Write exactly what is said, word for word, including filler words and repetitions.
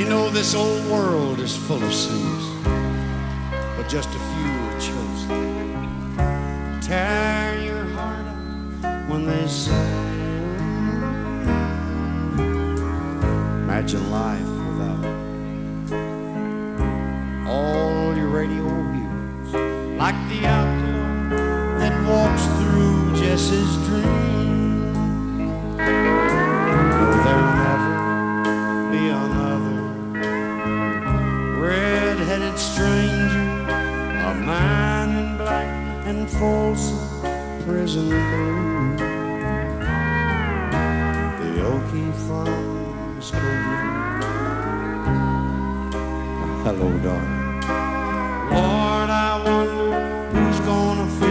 know this old world is full of sinners, but just a few are chosen. Tear your heart out when they say, imagine life without all your radio heroes, like the outlaw that walks through Jesse's dream. No, there'll never be another red-headed stranger, a man in black and Folsom Prison blue. The Okie Farms go blue. Hello, darling. Lord, I wonder who's gonna feel